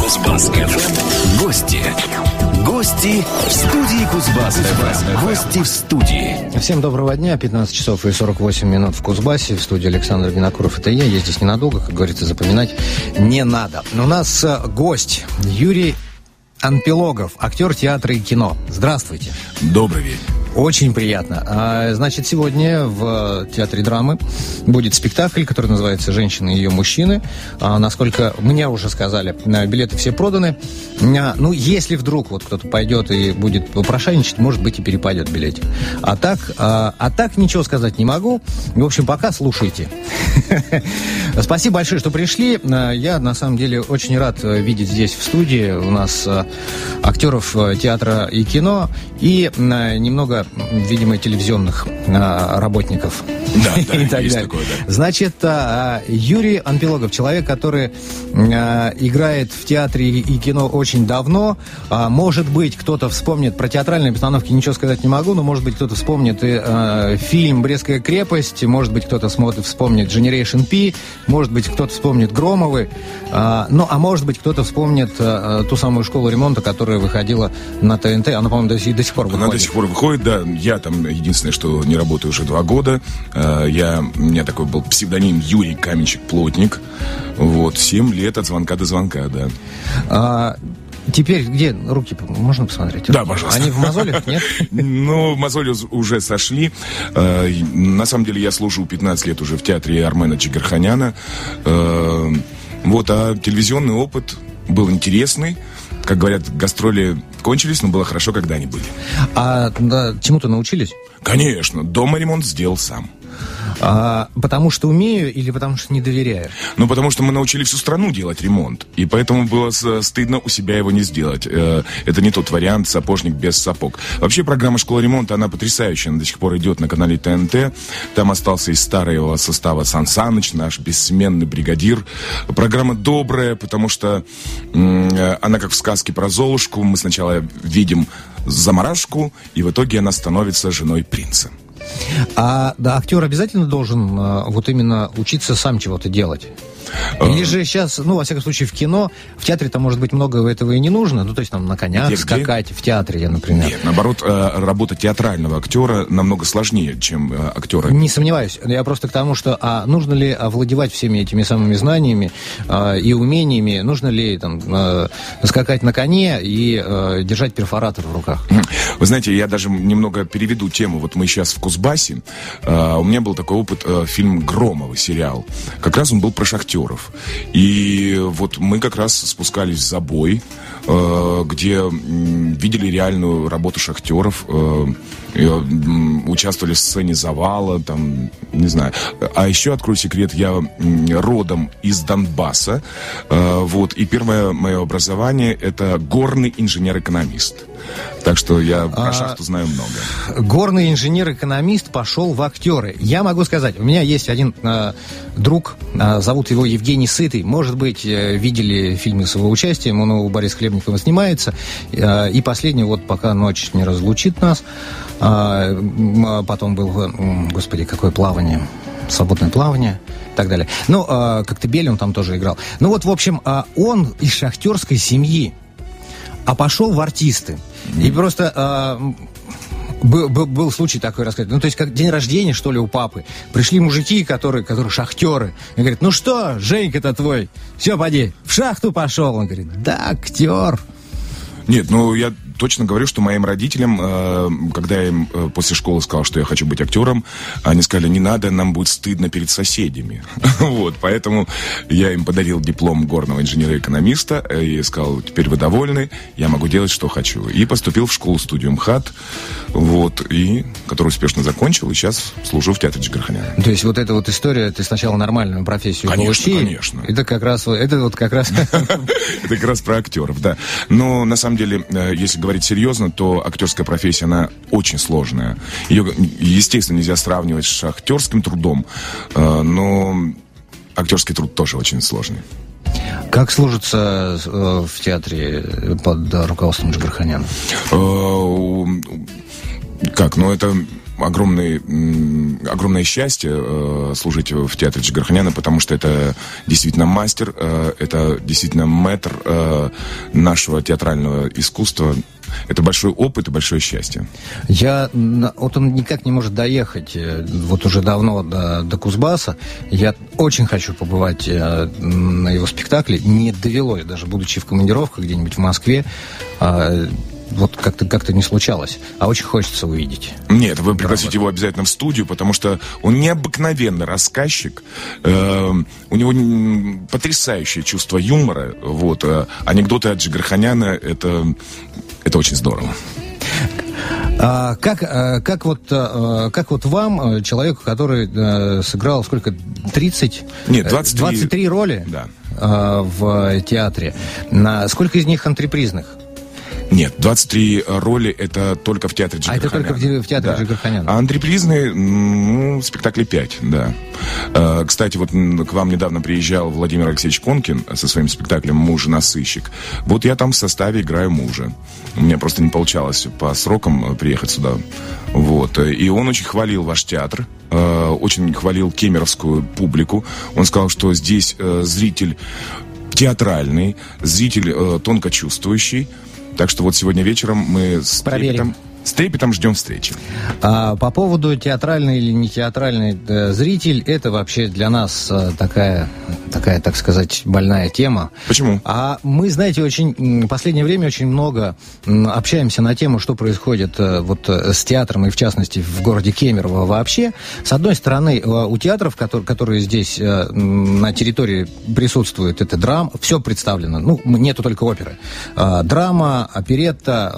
Кузбасс-ФМ. Гости в студии Кузбасс-ФМ. Гости в студии. Всем доброго дня. 15 часов и 48 минут в Кузбассе. В студии Александр Винокуров. Это я. Я здесь ненадолго, как говорится, запоминать не надо. У нас гость Юрий Анпилогов, актер театра и кино. Здравствуйте. Добрый вечер. Очень приятно. Значит, сегодня в Театре драмы будет спектакль, который называется «Женщины и ее мужчины». Насколько мне уже сказали, билеты все проданы. Ну, если вдруг вот кто-то пойдет и будет попрошайничать, может быть, и перепадет билетик. А так ничего сказать не могу. В общем, пока слушайте. Спасибо большое, что пришли. Я, на самом деле, очень рад видеть здесь в студии у нас актеров театра и кино и немного, видимо, телевизионных работников. Да, и так есть далее. такое, да. Значит, Юрий Анпилогов, человек, который играет в театре и кино очень давно. Может быть, кто-то вспомнит про театральные постановки, ничего сказать не могу, но, может быть, кто-то вспомнит и фильм «Брестская крепость», может быть, кто-то вспомнит «Generation P», может быть, кто-то вспомнит «Громовы», а может быть, кто-то вспомнит ту самую «Школу ремонта», которая выходила на ТНТ. Она, по-моему, до сих пор выходит. Она до сих пор выходит, да. Я там единственное, что не работаю уже 2 года. У меня такой был псевдоним Юрий Каменщик-Плотник. Вот, 7 лет от звонка до звонка, да. Теперь где руки? Можно посмотреть? Да, пожалуйста. Они в мозолях, нет? Ну, мозоли уже сошли. На самом деле я служу 15 лет уже в театре Армена Джигарханяна. Вот, а телевизионный опыт был интересный. Как говорят, гастроли кончились, но было хорошо, когда они были. Чему-то научились? Конечно, дома ремонт сделал сам. Потому что умею или потому что не доверяю? Ну, потому что мы научили всю страну делать ремонт. И поэтому было стыдно у себя его не сделать. Это не тот вариант «Сапожник без сапог». Вообще, программа «Школа ремонта», она потрясающая. Она до сих пор идет на канале ТНТ. Там остался из старого состава Сан Саныч, наш бессменный бригадир. Программа добрая, потому что она как в сказке про Золушку. Мы сначала видим заморашку, и в итоге она становится женой принца. Актер обязательно должен вот именно учиться сам чего-то делать? Или же сейчас, во всяком случае, в кино, в театре-то, может быть, много этого и не нужно. Ну, то есть, там, на конях скакать, в театре, например. Нет, наоборот, работа театрального актера намного сложнее, чем актера. Не сомневаюсь. Я просто к тому, что нужно ли овладевать всеми этими самыми знаниями и умениями, нужно ли там скакать на коне и держать перфоратор в руках? Вы знаете, я даже немного переведу тему. Вот мы сейчас в Кузбассе. У меня был такой опыт, фильм «Громовы», сериал. Как раз он был про шахтеров. И вот мы как раз спускались в забой, где видели реальную работу шахтеров, участвовали в сцене завала, там, не знаю. А еще, открою секрет, я родом из Донбасса. Вот, и первое мое образование — это горный инженер-экономист. Так что я про шахту знаю много. Горный инженер-экономист пошел в актеры. Я могу сказать, у меня есть один друг, зовут его Евгений Сытый. Может быть, видели фильмы с его участием, он у Бориса Хлебникова снимается. И последний, вот пока ночь не разлучит нас. Потом был, господи, какое плавание, свободное плавание и так далее. Ну, Коктебель он там тоже играл. Ну вот, в общем, он из шахтерской семьи, а пошел в артисты. И просто был случай такой рассказать. Ну, то есть, как день рождения, что ли, у папы. Пришли мужики, которые шахтеры. И говорят, ну что, Женька-то твой, все, поди, в шахту пошел. Он говорит, да, актер. Нет, я точно говорю, что моим родителям, когда я им после школы сказал, что я хочу быть актером, они сказали, не надо, нам будет стыдно перед соседями. Вот, поэтому я им подарил диплом горного инженера-экономиста и сказал, теперь вы довольны, я могу делать, что хочу. И поступил в школу-студию МХАТ, вот, и которую успешно закончил, и сейчас служу в театре Джигарханяна. То есть вот эта вот история, ты сначала нормальную профессию получил. Конечно. Это как раз. Это как раз про актеров, да. Но на самом деле, если говорить серьезно, то актерская профессия, она очень сложная. Ее, естественно, нельзя сравнивать с шахтерским трудом, но актерский труд тоже очень сложный. Как служится в театре под руководством Джигарханяна? Это огромное счастье служить в театре Джигарханяна, потому что это действительно мастер, это действительно мэтр нашего театрального искусства. Это большой опыт и большое счастье. Вот он никак не может доехать вот уже давно до Кузбасса. Я очень хочу побывать на его спектакле. Не довелось, даже будучи в командировках где-нибудь в Москве. Вот как-то не случалось. А очень хочется увидеть. Нет, вы пригласите его обязательно в студию, потому что он необыкновенный рассказчик. У него потрясающее чувство юмора. Вот. Анекдоты от Джигарханяна это очень здорово. Как вот вам, человеку, который сыграл сколько? 30? Нет, 23 роли, да, в театре. Сколько из них антрепризных? Нет, 23 роли это только в театре Джигарханяна. А это только в театре Джигарханяна. А антрепризные, спектакли 5, да. Кстати, вот к вам недавно приезжал Владимир Алексеевич Конкин со своим спектаклем «Муж-насыщик». Вот я там в составе играю мужа. У меня просто не получалось по срокам приехать сюда. Вот. И он очень хвалил ваш театр, очень хвалил кемеровскую публику. Он сказал, что здесь зритель театральный, зритель тонко чувствующий. Так что вот сегодня вечером мы с трепетом ждем встречи. По поводу театральный или не театральный зритель, это вообще для нас такая, так сказать, больная тема. Почему? А мы, знаете, в последнее время очень много общаемся на тему, что происходит вот с театром, и в частности в городе Кемерово вообще. С одной стороны, у театров, которые здесь на территории присутствуют, это драма, все представлено. Нету только оперы. Драма, оперетта,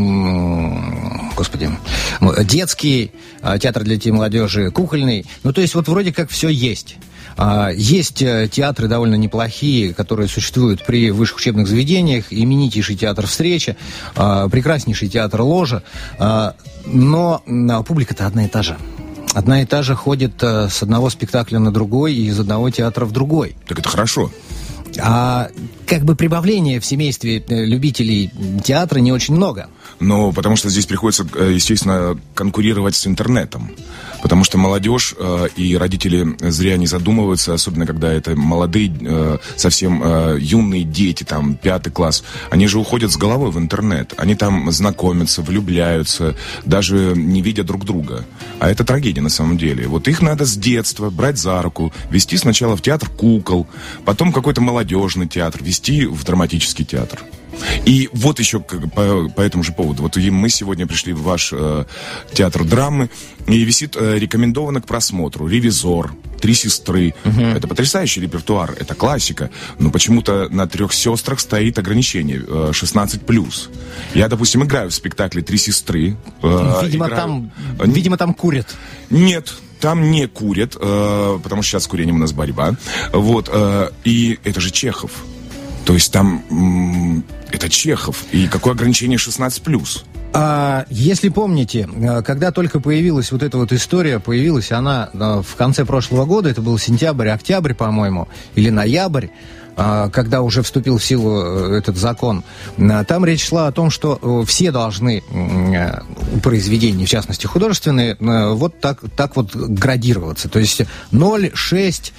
детский, театр для детей и молодежи, кукольный. То есть вот вроде как все есть. Есть театры довольно неплохие, которые существуют при высших учебных заведениях, именитейший театр «Встреча», прекраснейший театр «Ложа», но публика-то одна и та же. Одна и та же ходит с одного спектакля на другой и из одного театра в другой. Так это хорошо. А прибавления в семействе любителей театра не очень много. Потому что здесь приходится, естественно, конкурировать с интернетом. Потому что молодежь и родители зря не задумываются, особенно когда это молодые, совсем юные дети, 5 класс. Они же уходят с головой в интернет. Они там знакомятся, влюбляются, даже не видя друг друга. А это трагедия на самом деле. Вот их надо с детства брать за руку, вести сначала в театр кукол, потом какой-то молодежный театр, вести в драматический театр. И вот еще по этому же поводу. Вот мы сегодня пришли в ваш театр драмы, и висит рекомендовано к просмотру «Ревизор», «Три сестры». Это потрясающий репертуар, это классика. Но почему-то на «Трех сестрах» стоит ограничение 16+. Я, допустим, играю в спектакле «Три сестры». Видимо, там курят. Нет. Там не курят, потому что сейчас с курением у нас борьба. Вот, и это же Чехов. То есть там это Чехов. И какое ограничение 16+? Если помните, когда только появилась вот эта вот история, появилась она в конце прошлого года, это был сентябрь, октябрь, по-моему, или ноябрь, когда уже вступил в силу этот закон, там речь шла о том, что все должны произведения, в частности художественные, вот так вот градироваться. То есть 0, 6,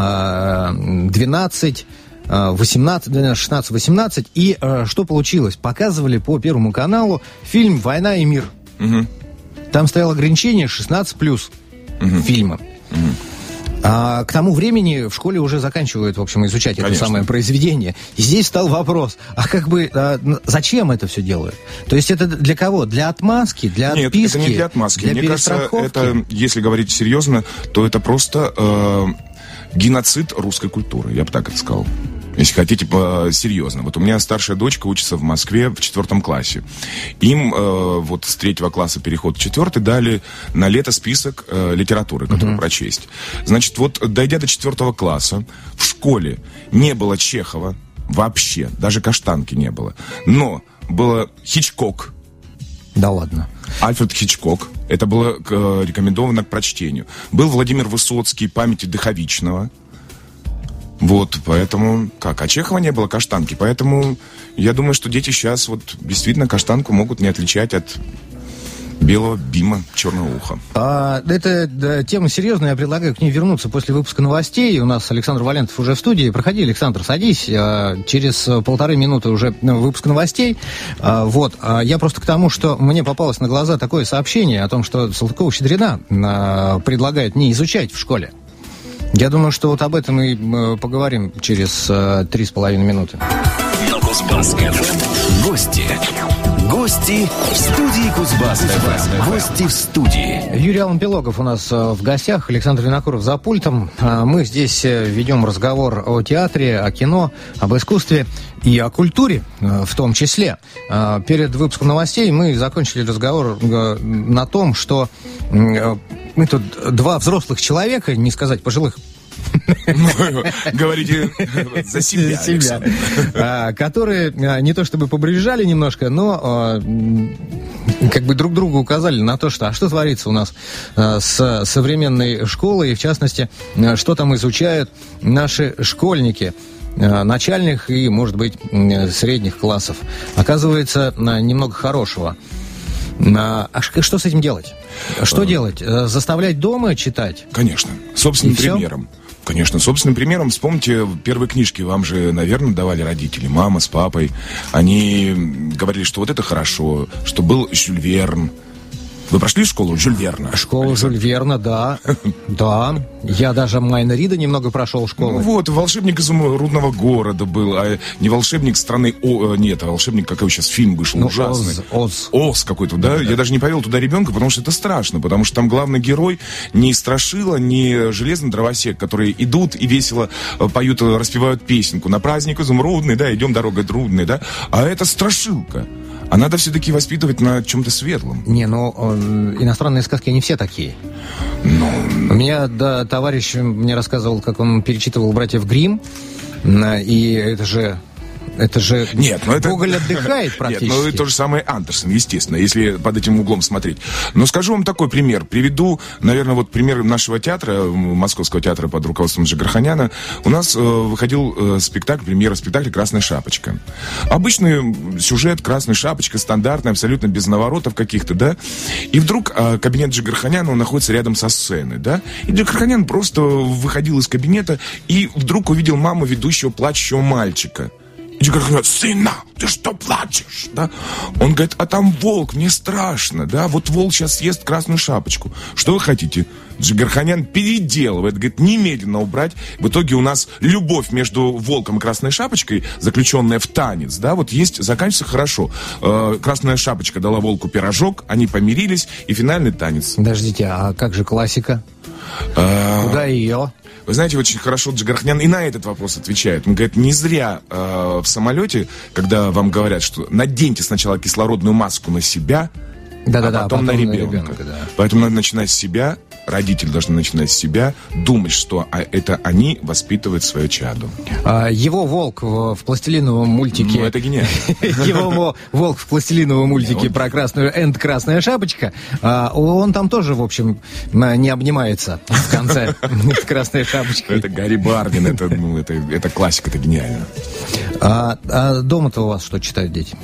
12... 18, 16, 18. И что получилось? Показывали по Первому каналу фильм «Война и мир». Угу. Там стояло ограничение 16+ фильма. Угу. К тому времени в школе уже заканчивают, в общем, изучать это самое произведение. И здесь стал вопрос, зачем это все делают? То есть это для кого? Для отмазки? Для отписки? Нет, это не для отмазки. Мне кажется, это, если говорить серьезно, то это просто геноцид русской культуры, я бы так это сказал. Если хотите серьезно. Вот у меня старшая дочка учится в Москве в 4 классе. Им вот с 3 класса переход в 4 дали на лето список литературы, которую прочесть. Значит, вот дойдя до 4 класса, в школе не было Чехова вообще, даже Каштанки не было. Но было Хичкок. Да ладно. Альфред Хичкок. Это было рекомендовано к прочтению. Был Владимир Высоцкий, «Памяти Дыховичного». Вот, поэтому... А Чехова не было, Каштанки. Поэтому я думаю, что дети сейчас вот действительно Каштанку могут не отличать от белого бима черного уха. Это тема серьезная, я предлагаю к ней вернуться после выпуска новостей. У нас Александр Валентов уже в студии. Проходи, Александр, садись. Через 1,5 минуты уже выпуск новостей. Я просто к тому, что мне попалось на глаза такое сообщение о том, что Салтыкова-Щедрина предлагает не изучать в школе. Я думаю, что вот об этом и поговорим через 3,5 минуты. Гости в студии Кузбасс-ФМ. Гости в студии. Юрий Алан-Пилогов у нас в гостях, Александр Винокуров за пультом. Мы здесь ведем разговор о театре, о кино, об искусстве и о культуре в том числе. Перед выпуском новостей мы закончили разговор на том, что мы тут два взрослых человека, не сказать пожилых, говорите за себя. Которые не то чтобы побрежали немножко, но как бы друг другу указали на то, что творится у нас с современной школой, и в частности, что там изучают наши школьники начальных и, может быть, средних классов. Оказывается, немного хорошего. А что с этим делать? Что делать? Заставлять дома читать? Конечно, собственным примером. Конечно, собственным примером. Вспомните, первые книжки вам же, наверное, давали родители, мама с папой. Они говорили, что вот это хорошо, что был Жюль Верн. Вы прошли школу Жюль Верна? Школу Жюль Верна, да. Да. Я даже Майна Рида немного прошел школу. «Волшебник из изумрудного города» был, а не «Волшебник страны нет», а «Волшебник», какой сейчас фильм вышел, ужасный. Оз какой-то, да? Я даже не повел туда ребенка, потому что это страшно, потому что там главный герой не страшила, не железный дровосек, которые идут и весело поют, распевают песенку. На праздник изумрудный, да, идем дорогой трудной, да? А это страшилка. А надо все-таки воспитывать на чем-то светлом. Иностранные сказки, они все такие. У меня товарищ мне рассказывал, как он перечитывал «Братьев Гримм», и это же Гоголь отдыхает практически. Нет, это то же самое Андерсон, естественно, если под этим углом смотреть. Но скажу вам такой пример. Приведу, наверное, пример нашего театра, Московского театра под руководством Джигарханяна. У нас выходил премьера спектакля «Красная шапочка». Обычный сюжет, «Красная шапочка», стандартный, абсолютно без наворотов каких-то, да. И вдруг кабинет Джигарханяна, он находится рядом со сценой, да. И Джигарханян просто выходил из кабинета и вдруг увидел маму ведущего плачущего мальчика. И Джигарханян говорит: «Сына, ты что плачешь?» Да? Он говорит: «А там волк, мне страшно, да, вот волк сейчас съест красную шапочку. Что вы хотите?» Джигарханян переделывает, говорит: «Немедленно убрать». В итоге у нас любовь между волком и красной шапочкой, заключенная в танец, да, вот есть, заканчивается хорошо. Красная шапочка дала волку пирожок, они помирились, и финальный танец. Подождите, а как же классика? Куда ее? Вы знаете, очень хорошо Джигарханян и на этот вопрос отвечает. Он говорит: не зря в самолете, когда вам говорят, что наденьте сначала кислородную маску на себя, а потом на ребенка. Да. Поэтому надо начинать с себя, родители должны начинать с себя, думать, что это они воспитывают свое чадо. Его волк в пластилиновом мультике... это гениально. Его волк в пластилиновом мультике про красная шапочка, он там тоже, в общем, не обнимается в конце с красной шапочкой. Это Гарри Бардин, это классика, это гениально. А дома-то у вас что читают дети?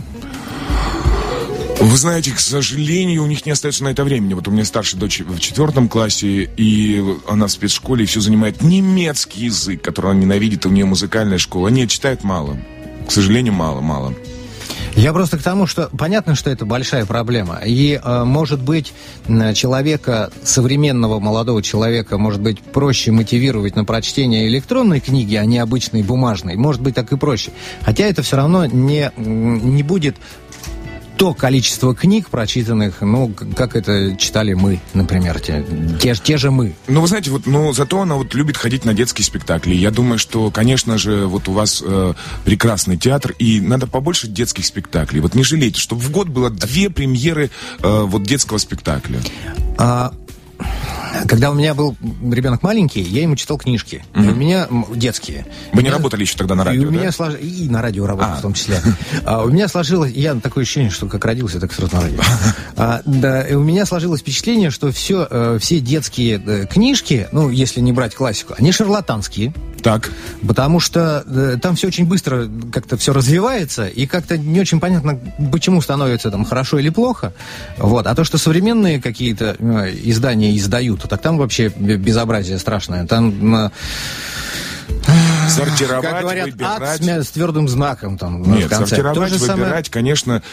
Вы знаете, к сожалению, у них не остается на это времени. Вот у меня старшая дочь в 4 классе, и она в спецшколе, и все занимает немецкий язык, который она ненавидит, у нее музыкальная школа. Нет, читает мало. К сожалению, мало. Я просто к тому, что понятно, что это большая проблема. И, может быть, человека, современного молодого человека, может быть, проще мотивировать на прочтение электронной книги, а не обычной бумажной. Может быть, так и проще. Хотя это все равно не будет то количество книг прочитанных, как это читали мы, например, те же мы. Вы знаете, зато она любит ходить на детские спектакли. Я думаю, что, конечно же, у вас прекрасный театр, и надо побольше детских спектаклей. Не жалейте, чтобы в год было 2 премьеры детского спектакля. Когда у меня был ребенок маленький, я ему читал книжки. У меня детские. Вы не работали еще тогда на радио, И на радио работал в том числе. У меня сложилось... Я такое ощущение, что как родился, так сразу на радио. И у меня сложилось впечатление, что все детские книжки, если не брать классику, они шарлатанские. Так. Потому что там все очень быстро как-то все развивается, и как-то не очень понятно, почему становится там хорошо или плохо. Вот. А то, что современные какие-то издания издают, так там вообще безобразие страшное. Там... Сортировать, как говорят, выбирать. Ад с твердым знаком там. Нет, в конце. сортировать, выбирать, самое... конечно,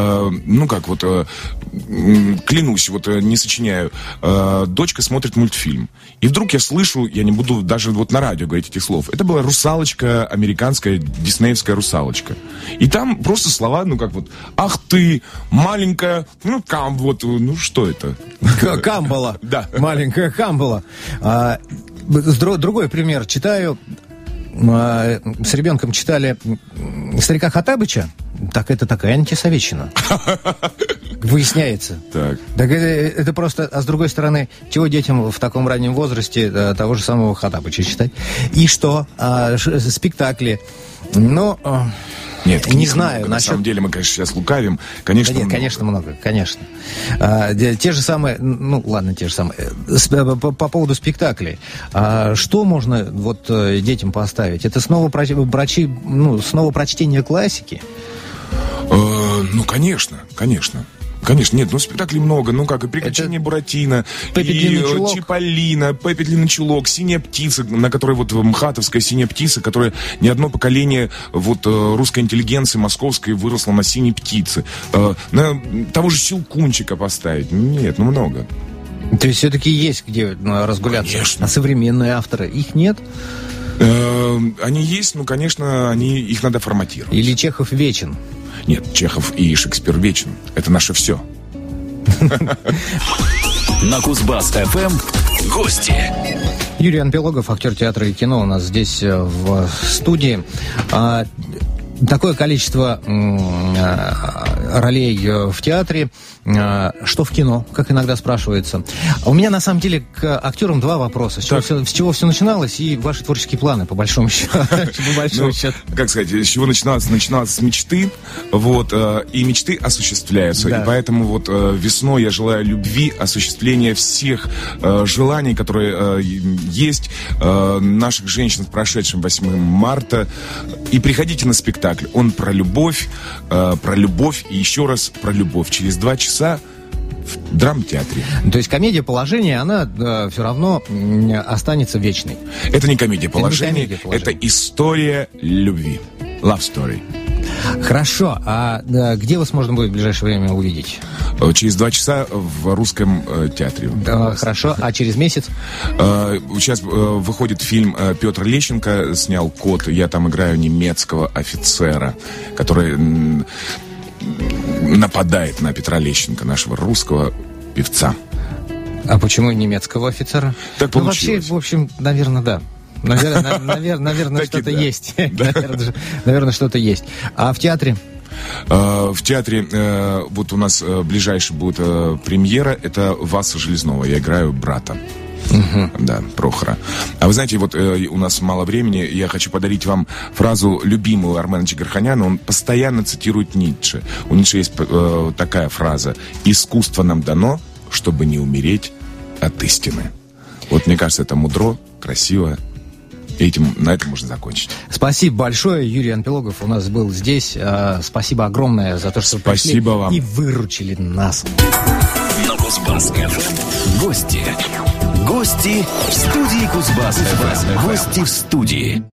клянусь, не сочиняю. Дочка смотрит мультфильм. И вдруг я слышу, я не буду даже на радио говорить этих слов. Это была русалочка, американская, диснеевская русалочка. И там просто слова, ах ты, маленькая, что это? Камбала. Да. Маленькая камбала. Другой пример читаю. С ребенком читали «Старика Хоттабыча». Так это такая антисоветчина. Выясняется. Так это просто... А с другой стороны, чего детям в таком раннем возрасте того же самого Хоттабыча читать? И что? Спектакли. Нет, не знаю. Много. На самом деле мы, конечно, сейчас лукавим. Конечно, да нет, конечно, много. Конечно. Те же самые... те же самые. По поводу спектаклей. Что можно детям поставить? Это снова снова прочтение классики? Конечно. Конечно, нет, спектаклей много, и «Приключения Буратино», и «Чиполлино», «Пеппи Длинный чулок», «Синяя птица», на которой МХАТовская «Синяя птица», которая не одно поколение русской интеллигенции московской выросло на «Синей птице». На того же «Щелкунчика» поставить. Нет, много. То есть все-таки есть где разгуляться? Конечно. А современные авторы, их нет? Они есть, конечно, их надо форматировать. Или Чехов вечен? Нет, Чехов и Шекспир вечен. Это наше все. На Кузбасс-ФМ гости. Юрий Анпилогов, актер театра и кино, у нас здесь в студии. Такое количество ролей в театре, что в кино, как иногда спрашивается. У меня, на самом деле, к актерам два вопроса. С чего все начиналось и ваши творческие планы, по большому счету? Как сказать, с чего начиналось? Начиналось с мечты, и мечты осуществляются. И поэтому весной я желаю любви, осуществления всех желаний, которые есть наших женщин в прошедшем 8 марта. И приходите на спектакль. Он про любовь и еще раз про любовь. Через 2 часа в драмтеатре. То есть комедия положения, она все равно останется вечной. Это не комедия положения, это история любви. Love story. Хорошо. А где вас можно будет в ближайшее время увидеть? Через 2 часа в Русском театре. Хорошо. А через месяц? Сейчас выходит фильм Петр Лещенко, снял «Кот». Я там играю немецкого офицера, который нападает на Петра Лещенко, нашего русского певца. А почему немецкого офицера? Так получилось. Вообще, в общем, наверное, да. Наверное, что-то есть. Наверное, что-то есть. А в театре? В театре у нас ближайший будет премьера. Это Васа Железнова. Я играю брата. Да, Прохора. А вы знаете, у нас мало времени. Я хочу подарить вам фразу любимую Армена Джигарханяна. Он постоянно цитирует Ницше. У Ницше есть такая фраза: «Искусство нам дано, чтобы не умереть от истины». Мне кажется, это мудро, красиво. И на этом можно закончить. Спасибо большое. Юрий Анпилогов у нас был здесь. Спасибо огромное за то, что пришли вам. И выручили нас. На Кузбасс-ФМ гости. Гости в студии Кузбасс-ФМ. Гости в студии.